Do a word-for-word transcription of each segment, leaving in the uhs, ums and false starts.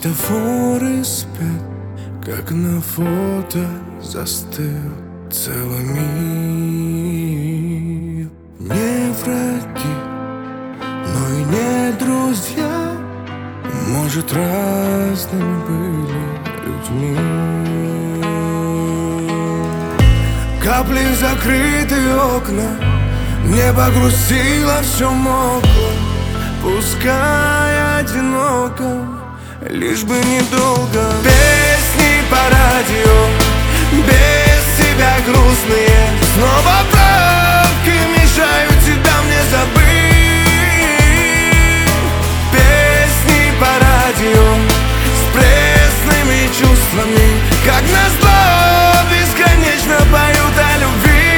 Светофоры спят, как на фото застыл целый мир. Не враги, но и не друзья, может, разными были людьми. Капли закрытые окна, небо грустило, все мокло, пускай одиноко, лишь бы недолго. Песни по радио, без тебя грустные, снова пробки мешают тебя мне забыть. Песни по радио с пресными чувствами, как назло, бесконечно поют о любви.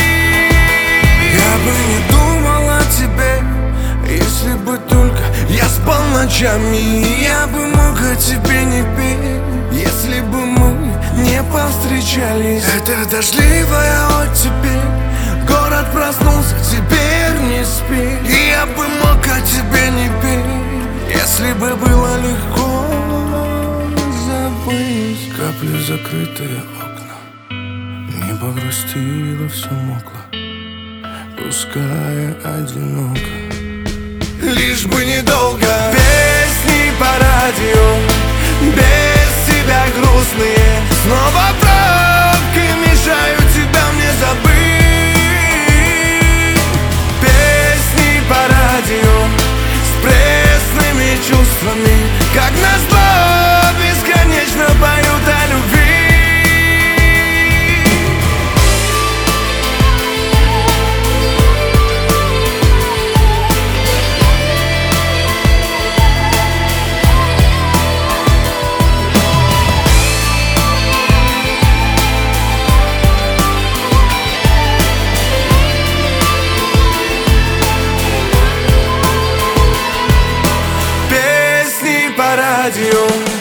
Я бы не думал о тебе, если бы только я спал ночами. Я бы мог о тебе не петь, если бы мы не повстречались. Это дождливая оттепель, город проснулся, теперь не спи. И я бы мог о тебе не петь, если бы было легко забыть. Капли закрытые окна, небо грустило, все мокло, пускай одиноко, лишь бы недолго. Песни по радио, без тебя грустные, снова пробки мешают тебя мне забыть. Песни по радио с пресными чувствами, как назло, бесконечно поют о любви. По радио